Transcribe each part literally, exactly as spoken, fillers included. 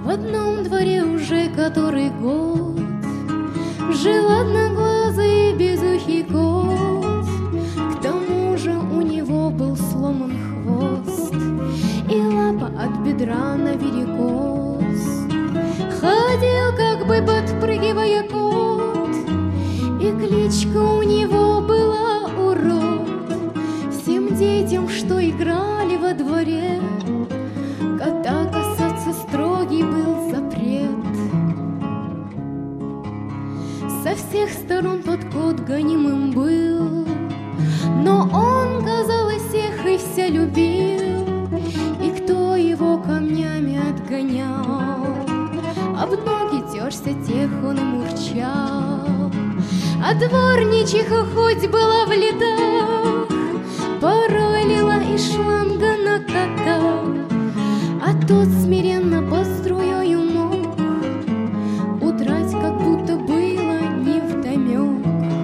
одном дворе уже который год жил одноглазый безухий кот. К тому же у него был сломан хвост и лапа от бедра наверекос. Ходил, как бы подпрыгивая кот, и кличка у него была урод. Всем детям, что играли во дворе, кота касаться строгий был запрет. Со всех сторон тот кот гонимым был, но он, казалось, всех и вся любил. И кто его камнями отгонял, об ноги терся, тех он и мурчал. А дворничиха хоть была в летах, порой лила из шланга на кота, а тот смиренно под струёю мог удрать, как будто было невдомёк.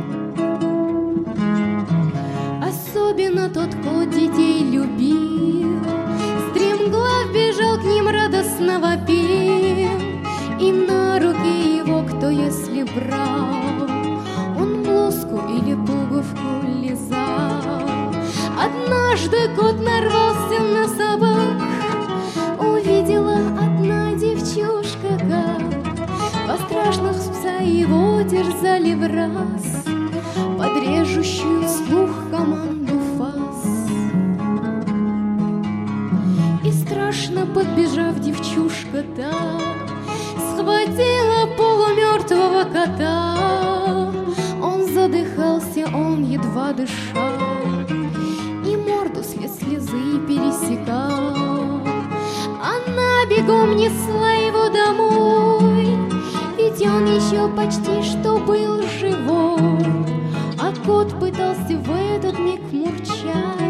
Особенно тот кот детей любил, стремглав бежал к ним, радостно вопил. И на руки его кто если брал, он блузку или пуговку лизал. Однажды кот нарвался на собак, увидела одна девчушка, как во страшных пса его терзали в раз под режущую слух команду фас. И страшно подбежав, девчушка та схватила полумертвого кота. Он задыхался, он едва дышал, и морду свет слезы пересекал. Она бегом несла его домой, ведь он еще почти что был живой. А кот пытался в этот миг мурчать,